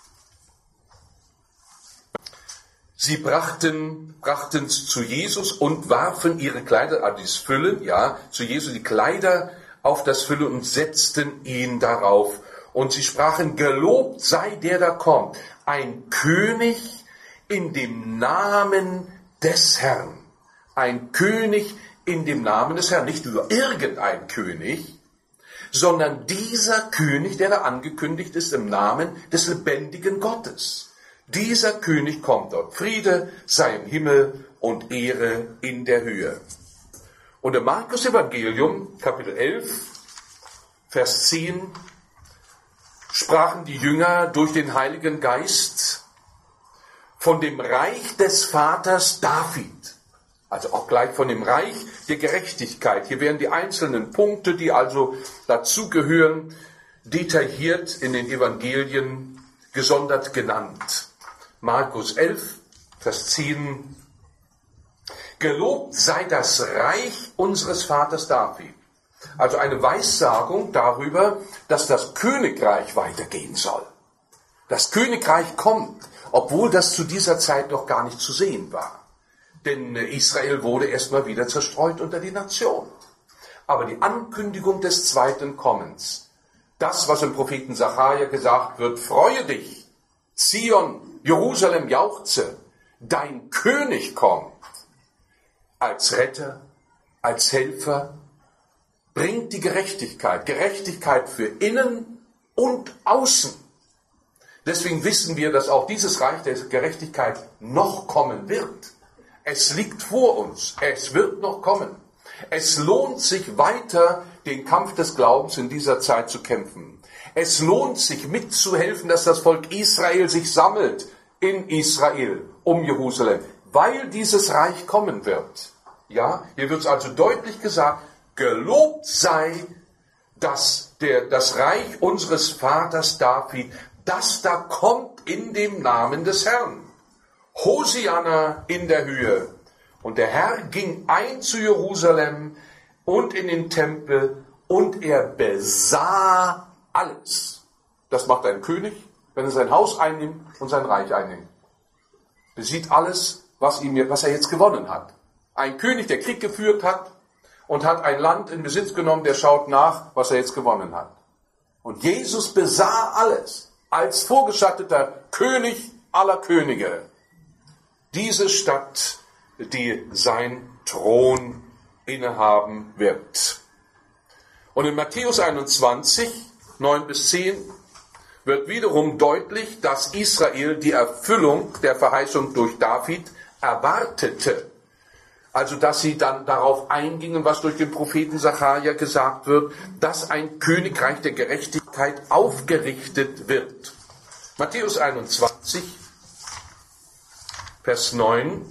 Speaker 1: Sie brachten brachten's zu Jesus und warfen ihre Kleider, also das Füllen, ja, zu Jesus die Kleider auf das Füllen und setzten ihn darauf. Und sie sprachen, gelobt sei der da kommt, ein König in dem Namen des Herrn. Ein König in dem Namen des Herrn, nicht nur irgendein König, sondern dieser König, der da angekündigt ist im Namen des lebendigen Gottes. Dieser König kommt dort. Friede sei im Himmel und Ehre in der Höhe. Und im Markus-Evangelium, Kapitel elf, Vers zehn, sprachen die Jünger durch den Heiligen Geist von dem Reich des Vaters David. Also auch gleich von dem Reich der Gerechtigkeit. Hier werden die einzelnen Punkte, die also dazugehören, detailliert in den Evangelien gesondert genannt. Markus elf, Vers zehn. Gelobt sei das Reich unseres Vaters David. Also eine Weissagung darüber, dass das Königreich weitergehen soll. Das Königreich kommt, obwohl das zu dieser Zeit noch gar nicht zu sehen war. Denn Israel wurde erstmal wieder zerstreut unter die Nation. Aber die Ankündigung des zweiten Kommens, das, was im Propheten Sacharja gesagt wird, freue dich, Zion, Jerusalem jauchze, dein König kommt, als Retter, als Helfer, bringt die Gerechtigkeit, Gerechtigkeit für innen und außen. Deswegen wissen wir, dass auch dieses Reich der Gerechtigkeit noch kommen wird. Es liegt vor uns, es wird noch kommen. Es lohnt sich weiter, den Kampf des Glaubens in dieser Zeit zu kämpfen. Es lohnt sich mitzuhelfen, dass das Volk Israel sich sammelt in Israel um Jerusalem, weil dieses Reich kommen wird. Ja, hier wird es also deutlich gesagt, gelobt sei das, der, das Reich unseres Vaters David, das da kommt in dem Namen des Herrn. Hosianna in der Höhe. Und der Herr ging ein zu Jerusalem und in den Tempel und er besah alles. Das macht ein König, wenn er sein Haus einnimmt und sein Reich einnimmt. Besieht alles, was, ihm, was er jetzt gewonnen hat. Ein König, der Krieg geführt hat und hat ein Land in Besitz genommen, der schaut nach, was er jetzt gewonnen hat. Und Jesus besah alles als vorgeschatteter König aller Könige. Diese Stadt, die sein Thron innehaben wird. Und in Matthäus einundzwanzig, neun bis zehn, wird wiederum deutlich, dass Israel die Erfüllung der Verheißung durch David erwartete. Also, dass sie dann darauf eingingen, was durch den Propheten Sacharja gesagt wird, dass ein Königreich der Gerechtigkeit aufgerichtet wird. Matthäus einundzwanzig, Vers neun.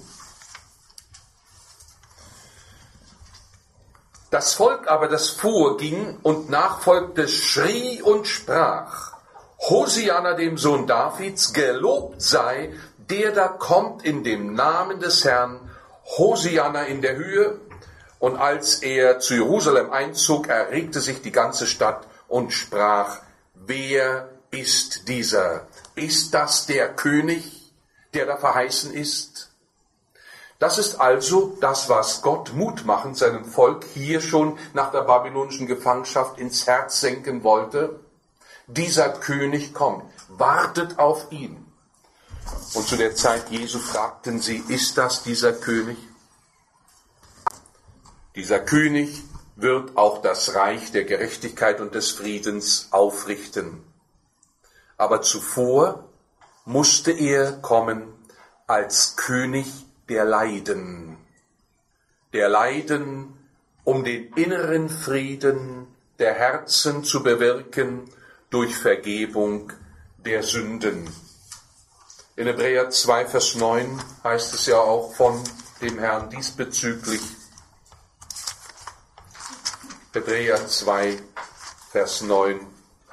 Speaker 1: Das Volk aber, das vorging und nachfolgte, schrie und sprach, Hosianna dem Sohn Davids, gelobt sei, der da kommt in dem Namen des Herrn, Hosianna in der Höhe. Und als er zu Jerusalem einzog, erregte sich die ganze Stadt und sprach, wer ist dieser? Ist das der König, der da verheißen ist? Das ist also das, was Gott mutmachend seinem Volk hier schon nach der babylonischen Gefangenschaft ins Herz senken wollte. Dieser König kommt, wartet auf ihn. Und zu der Zeit Jesu fragten sie, ist das dieser König? Dieser König wird auch das Reich der Gerechtigkeit und des Friedens aufrichten. Aber zuvor musste er kommen als König der Leiden. Der Leiden, um den inneren Frieden der Herzen zu bewirken durch Vergebung der Sünden. In Hebräer zwei, Vers neun heißt es ja auch von dem Herrn diesbezüglich. Hebräer zwei, Vers neun.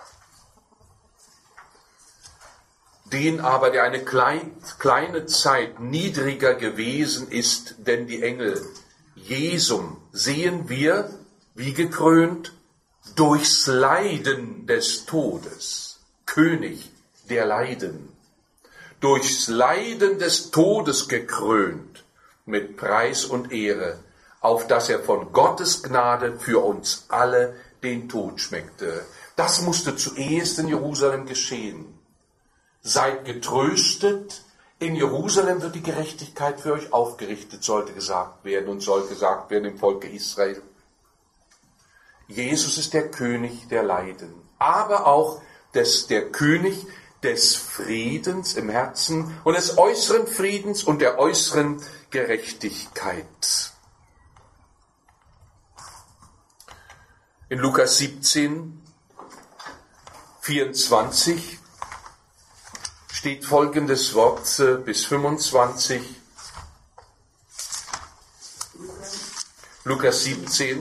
Speaker 1: den aber, der eine klein, kleine Zeit niedriger gewesen ist, denn die Engel, Jesum, sehen wir, wie gekrönt, durchs Leiden des Todes, König der Leiden, durchs Leiden des Todes gekrönt, mit Preis und Ehre, auf dass er von Gottes Gnade für uns alle den Tod schmeckte. Das musste zuerst in Jerusalem geschehen. Seid getröstet, in Jerusalem wird die Gerechtigkeit für euch aufgerichtet, sollte gesagt werden und soll gesagt werden im Volke Israel. Jesus ist der König der Leiden, aber auch des, der König des Friedens im Herzen und des äußeren Friedens und der äußeren Gerechtigkeit. In Lukas siebzehn, vierundzwanzig steht folgendes Wort bis fünfundzwanzig. Lukas siebzehn,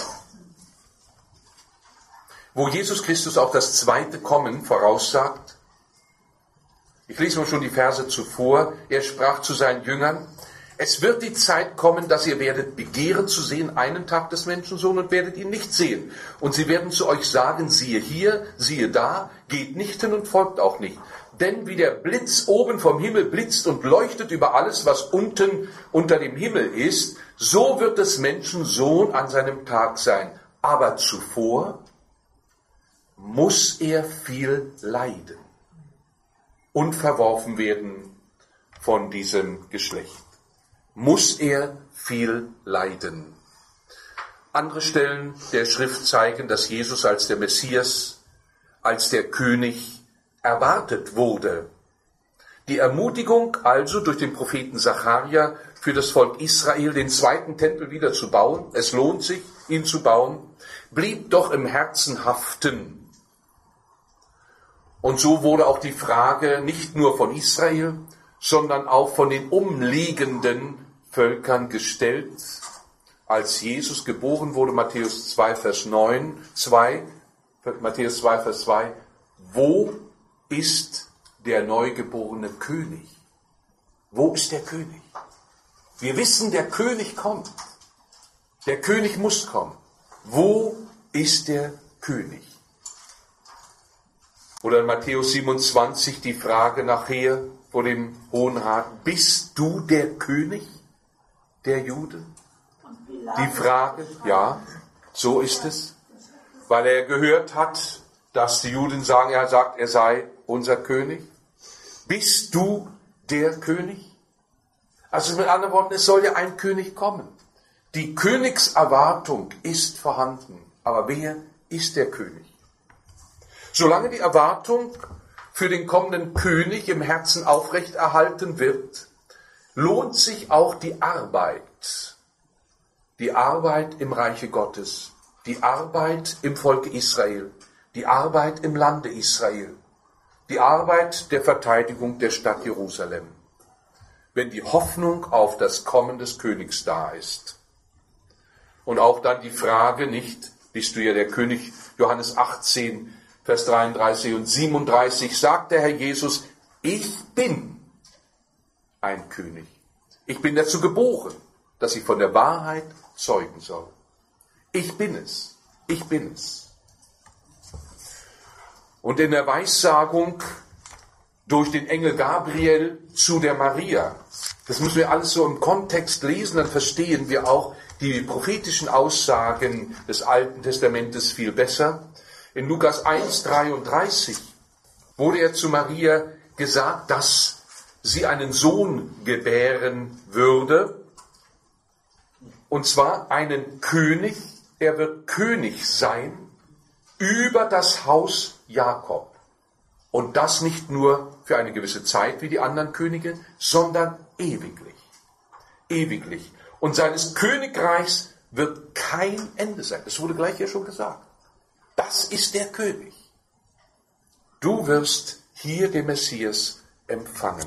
Speaker 1: wo Jesus Christus auch das zweite Kommen voraussagt. Ich lese mal schon die Verse zuvor. Er sprach zu seinen Jüngern: Es wird die Zeit kommen, dass ihr werdet begehren zu sehen einen Tag des Menschensohn und werdet ihn nicht sehen. Und sie werden zu euch sagen, siehe hier, siehe da, geht nicht hin und folgt auch nicht. Denn wie der Blitz oben vom Himmel blitzt und leuchtet über alles, was unten unter dem Himmel ist, so wird des Menschensohn an seinem Tag sein. Aber zuvor muss er viel leiden und verworfen werden von diesem Geschlecht. Muss er viel leiden. Andere Stellen der Schrift zeigen, dass Jesus als der Messias, als der König erwartet wurde. Die Ermutigung also durch den Propheten Sacharja für das Volk Israel, den zweiten Tempel wieder zu bauen, es lohnt sich, ihn zu bauen, blieb doch im Herzen haften. Und so wurde auch die Frage nicht nur von Israel, sondern auch von den umliegenden Völkern gestellt, als Jesus geboren wurde, Matthäus zwei, Vers neun, zwei, Matthäus zwei, Vers zwei, wo ist der neugeborene König? Wo ist der König? Wir wissen, der König kommt. Der König muss kommen. Wo ist der König? Oder in Matthäus siebenundzwanzig die Frage nachher vor dem Hohen Rat: Bist du der König der Juden? Die Frage, ja, so ist es. Weil er gehört hat, dass die Juden sagen, er sagt, er sei unser König. Bist du der König? Also mit anderen Worten, es soll ja ein König kommen. Die Königserwartung ist vorhanden. Aber wer ist der König? Solange die Erwartung für den kommenden König im Herzen aufrechterhalten wird, lohnt sich auch die Arbeit. Die Arbeit im Reiche Gottes, die Arbeit im Volke Israel, die Arbeit im Lande Israel, die Arbeit der Verteidigung der Stadt Jerusalem, wenn die Hoffnung auf das Kommen des Königs da ist. Und auch dann die Frage nicht, bist du ja der König, Johannes achtzehn, Vers dreiunddreißig und siebenunddreißig, sagt der Herr Jesus, ich bin ein König. Ich bin dazu geboren, dass ich von der Wahrheit zeugen soll. Ich bin es. Ich bin es. Und in der Weissagung durch den Engel Gabriel zu der Maria, das müssen wir alles so im Kontext lesen, dann verstehen wir auch die prophetischen Aussagen des Alten Testamentes viel besser. In Lukas eins, dreiunddreißig wurde er zu Maria gesagt, dass sie einen Sohn gebären würde, und zwar einen König, er wird König sein über das Haus Jakob. Und das nicht nur für eine gewisse Zeit wie die anderen Könige, sondern ewiglich. Ewiglich. Und seines Königreichs wird kein Ende sein. Das wurde gleich ja schon gesagt. Das ist der König. Du wirst hier den Messias empfangen.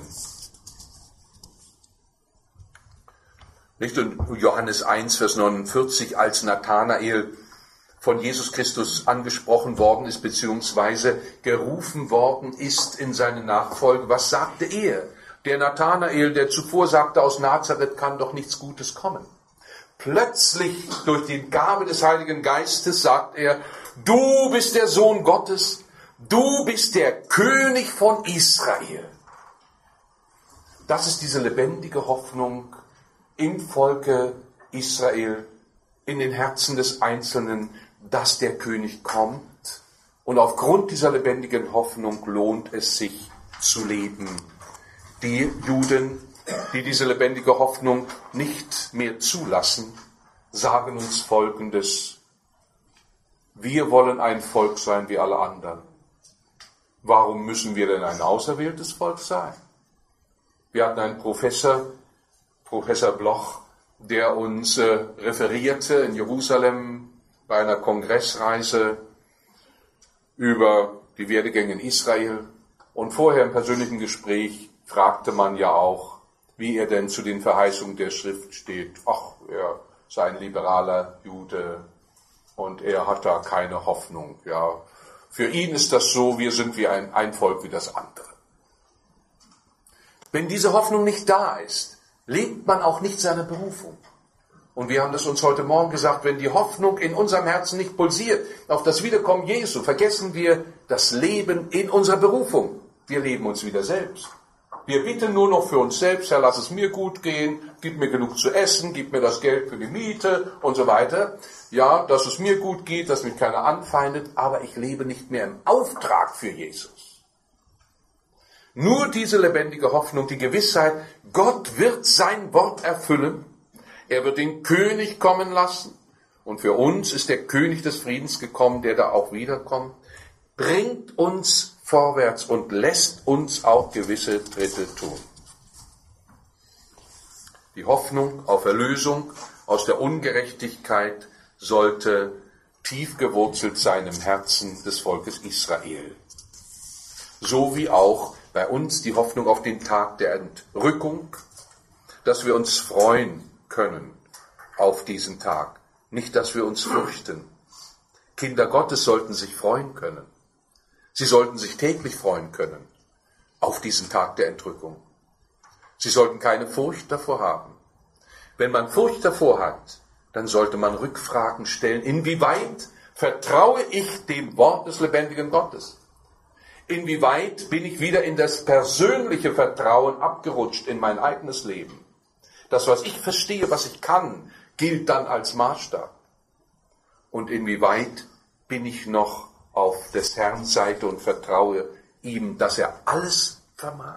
Speaker 1: Nicht in Johannes eins, Vers neunundvierzig, als Nathanael von Jesus Christus angesprochen worden ist, beziehungsweise gerufen worden ist in seine Nachfolge. Was sagte er? Der Nathanael, der zuvor sagte, aus Nazareth kann doch nichts Gutes kommen. Plötzlich, durch die Gabe des Heiligen Geistes, sagt er, du bist der Sohn Gottes, du bist der König von Israel. Das ist diese lebendige Hoffnung im Volke Israel, in den Herzen des Einzelnen, dass der König kommt. Und aufgrund dieser lebendigen Hoffnung lohnt es sich zu leben. Die Juden, die diese lebendige Hoffnung nicht mehr zulassen, sagen uns Folgendes: Wir wollen ein Volk sein wie alle anderen. Warum müssen wir denn ein auserwähltes Volk sein? Wir hatten einen Professor, Professor Bloch, der uns äh, referierte in Jerusalem bei einer Kongressreise über die Werdegänge in Israel. Und vorher im persönlichen Gespräch fragte man ja auch, wie er denn zu den Verheißungen der Schrift steht. Ach, er sei ein liberaler Jude und er hat da keine Hoffnung. Ja, für ihn ist das so, wir sind wie ein, ein Volk wie das andere. Wenn diese Hoffnung nicht da ist, lebt man auch nicht seine Berufung. Und wir haben das uns heute Morgen gesagt, wenn die Hoffnung in unserem Herzen nicht pulsiert auf das Wiederkommen Jesu, vergessen wir das Leben in unserer Berufung. Wir leben uns wieder selbst. Wir bitten nur noch für uns selbst, Herr, lass es mir gut gehen, gib mir genug zu essen, gib mir das Geld für die Miete und so weiter. Ja, dass es mir gut geht, dass mich keiner anfeindet, aber ich lebe nicht mehr im Auftrag für Jesus. Nur diese lebendige Hoffnung, die Gewissheit, Gott wird sein Wort erfüllen, er wird den König kommen lassen und für uns ist der König des Friedens gekommen, der da auch wiederkommt, bringt uns vorwärts und lässt uns auch gewisse Tritte tun. Die Hoffnung auf Erlösung aus der Ungerechtigkeit sollte tief gewurzelt sein im Herzen des Volkes Israel. So wie auch bei uns die Hoffnung auf den Tag der Entrückung, dass wir uns freuen können auf diesen Tag. Nicht, dass wir uns fürchten. Kinder Gottes sollten sich freuen können. Sie sollten sich täglich freuen können auf diesen Tag der Entrückung. Sie sollten keine Furcht davor haben. Wenn man Furcht davor hat, dann sollte man Rückfragen stellen. Inwieweit vertraue ich dem Wort des lebendigen Gottes? Inwieweit bin ich wieder in das persönliche Vertrauen abgerutscht in mein eigenes Leben? Das, was ich verstehe, was ich kann, gilt dann als Maßstab. Und inwieweit bin ich noch auf des Herrn Seite und vertraue ihm, dass er alles vermag?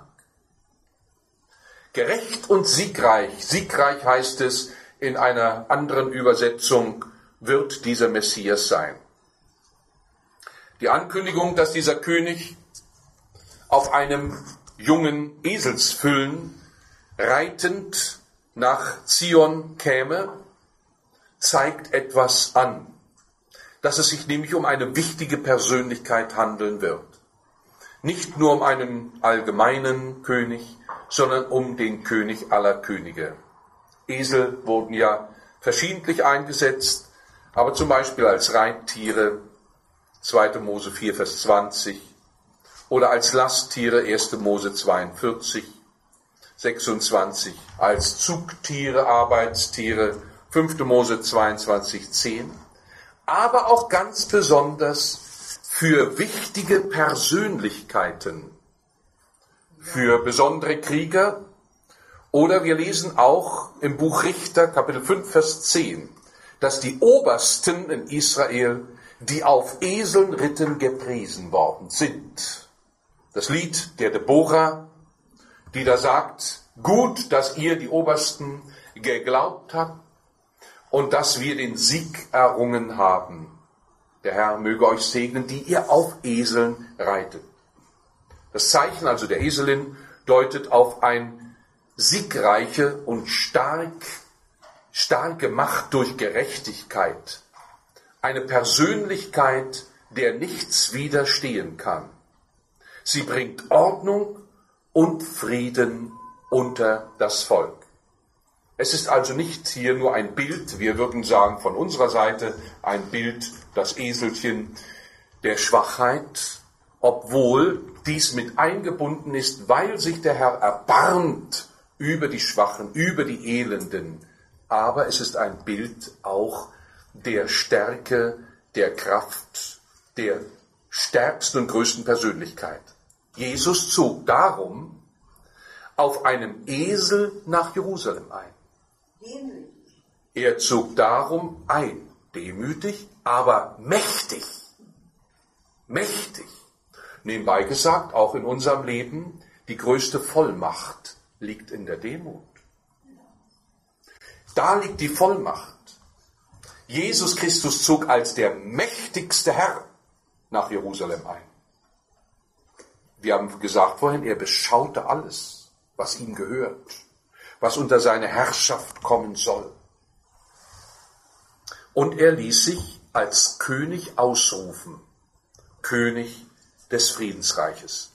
Speaker 1: Gerecht und siegreich, siegreich heißt es in einer anderen Übersetzung, wird dieser Messias sein. Die Ankündigung, dass dieser König auf einem jungen Eselsfüllen reitend nach Zion käme, zeigt etwas an, dass es sich nämlich um eine wichtige Persönlichkeit handeln wird. Nicht nur um einen allgemeinen König, sondern um den König aller Könige. Esel wurden ja verschiedentlich eingesetzt, aber zum Beispiel als Reittiere, zweiter Mose vier, Vers zwanzig, oder als Lasttiere, erster Mose zweiundvierzig, sechsundzwanzig, als Zugtiere, Arbeitstiere, fünfter Mose zweiundzwanzig, zehn, aber auch ganz besonders für wichtige Persönlichkeiten, für besondere Krieger, oder wir lesen auch im Buch Richter, Kapitel fünf, Vers zehn, dass die Obersten in Israel, die auf Eseln ritten, gepriesen worden sind. Das Lied der Deborah, die da sagt, gut, dass ihr, die Obersten, geglaubt habt und dass wir den Sieg errungen haben. Der Herr möge euch segnen, die ihr auf Eseln reitet. Das Zeichen also der Eselin deutet auf ein siegreiche und stark, starke Macht durch Gerechtigkeit. Eine Persönlichkeit, der nichts widerstehen kann. Sie bringt Ordnung und Frieden unter das Volk. Es ist also nicht hier nur ein Bild, wir würden sagen von unserer Seite ein Bild, das Eselchen der Schwachheit, obwohl dies mit eingebunden ist, weil sich der Herr erbarmt über die Schwachen, über die Elenden. Aber es ist ein Bild auch der Stärke, der Kraft, der stärksten und größten Persönlichkeit. Jesus zog darum auf einem Esel nach Jerusalem ein.
Speaker 2: Demütig.
Speaker 1: Er zog darum ein, demütig, aber mächtig. Mächtig. Nebenbei gesagt, auch in unserem Leben, die größte Vollmacht liegt in der Demut. Da liegt die Vollmacht. Jesus Christus zog als der mächtigste Herr nach Jerusalem ein. Wir haben gesagt vorhin, er beschaute alles, was ihm gehört, was unter seine Herrschaft kommen soll. Und er ließ sich als König ausrufen, König des Friedensreiches.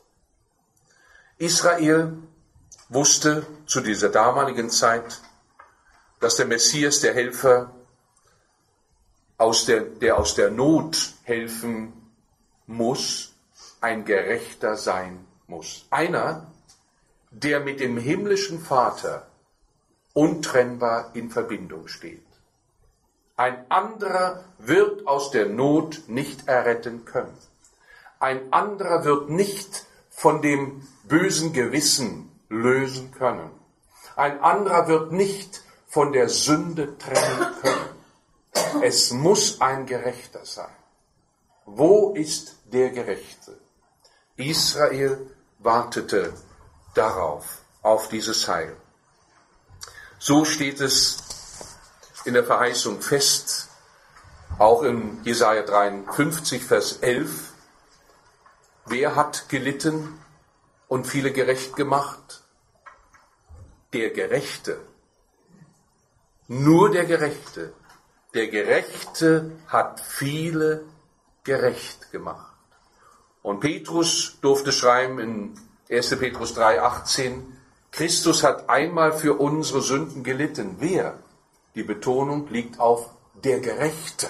Speaker 1: Israel wusste zu dieser damaligen Zeit, dass der Messias, der Helfer, aus der, der aus der Not helfen muss, ein Gerechter sein muss. Einer, der mit dem himmlischen Vater untrennbar in Verbindung steht. Ein anderer wird aus der Not nicht erretten können. Ein anderer wird nicht von dem bösen Gewissen lösen können. Ein anderer wird nicht von der Sünde trennen können. Es muss ein Gerechter sein. Wo ist der Gerechte? Israel wartete darauf, auf dieses Heil. So steht es in der Verheißung fest, auch in Jesaja dreiundfünfzig, Vers elf. Wer hat gelitten und viele gerecht gemacht? Der Gerechte. Nur der Gerechte. Der Gerechte hat viele gerecht gemacht. Und Petrus durfte schreiben in erster Petrus drei, achtzehn, Christus hat einmal für unsere Sünden gelitten. Wer? Die Betonung liegt auf der Gerechte.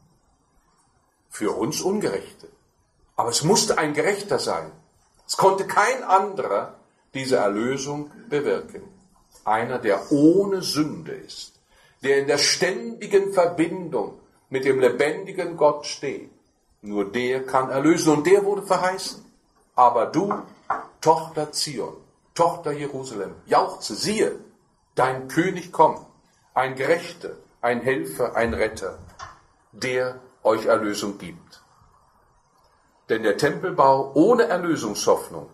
Speaker 1: Für uns Ungerechte. Aber es musste ein Gerechter sein. Es konnte kein anderer diese Erlösung bewirken. Einer, der ohne Sünde ist, der in der ständigen Verbindung mit dem lebendigen Gott steht. Nur der kann erlösen und der wurde verheißen. Aber du, Tochter Zion, Tochter Jerusalem, jauchze, siehe, dein König kommt, ein Gerechter, ein Helfer, ein Retter, der euch Erlösung gibt. Denn der Tempelbau ohne Erlösungshoffnung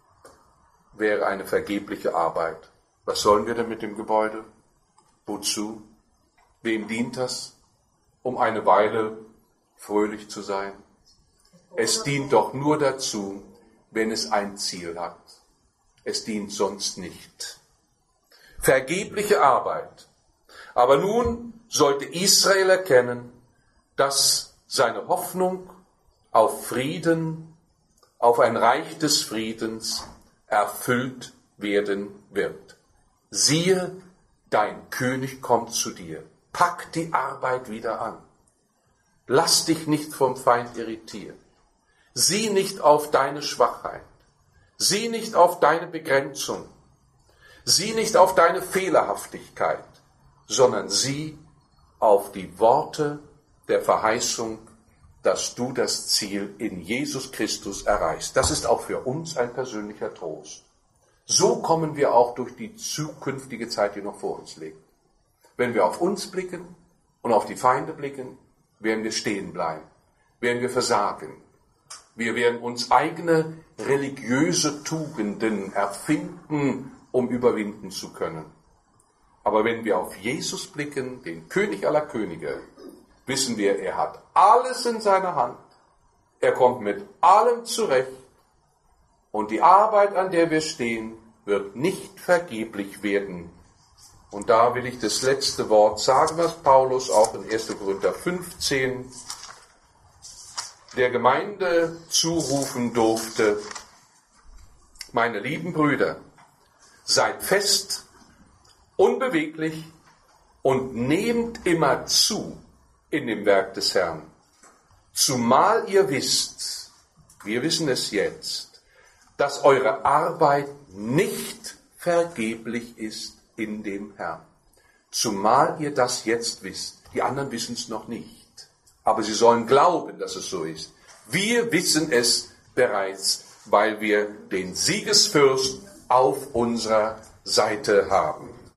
Speaker 1: wäre eine vergebliche Arbeit. Was sollen wir denn mit dem Gebäude? Wozu? Wem dient das? Um eine Weile fröhlich zu sein? Es dient doch nur dazu, wenn es ein Ziel hat. Es dient sonst nicht. Vergebliche Arbeit. Aber nun sollte Israel erkennen, dass seine Hoffnung auf Frieden, auf ein Reich des Friedens erfüllt werden wird. Siehe, dein König kommt zu dir. Pack die Arbeit wieder an. Lass dich nicht vom Feind irritieren. Sieh nicht auf deine Schwachheit. Sieh nicht auf deine Begrenzung. Sieh nicht auf deine Fehlerhaftigkeit, sondern sieh auf die Worte der Verheißung, dass du das Ziel in Jesus Christus erreichst. Das ist auch für uns ein persönlicher Trost. So kommen wir auch durch die zukünftige Zeit, die noch vor uns liegt. Wenn wir auf uns blicken und auf die Feinde blicken, werden wir stehen bleiben, werden wir versagen. Wir werden uns eigene religiöse Tugenden erfinden, um überwinden zu können. Aber wenn wir auf Jesus blicken, den König aller Könige, wissen wir, er hat alles in seiner Hand. Er kommt mit allem zurecht. Und die Arbeit, an der wir stehen, wird nicht vergeblich werden. Und da will ich das letzte Wort sagen, was Paulus auch in erster Korinther fünfzehn der Gemeinde zurufen durfte. Meine lieben Brüder, seid fest unbeweglich und nehmt immer zu in dem Werk des Herrn. Zumal ihr wisst, wir wissen es jetzt, dass eure Arbeit nicht vergeblich ist in dem Herrn. Zumal ihr das jetzt wisst. Die anderen wissen es noch nicht. Aber sie sollen glauben, dass es so ist. Wir wissen es bereits, weil wir den Siegesfürst auf unserer Seite haben.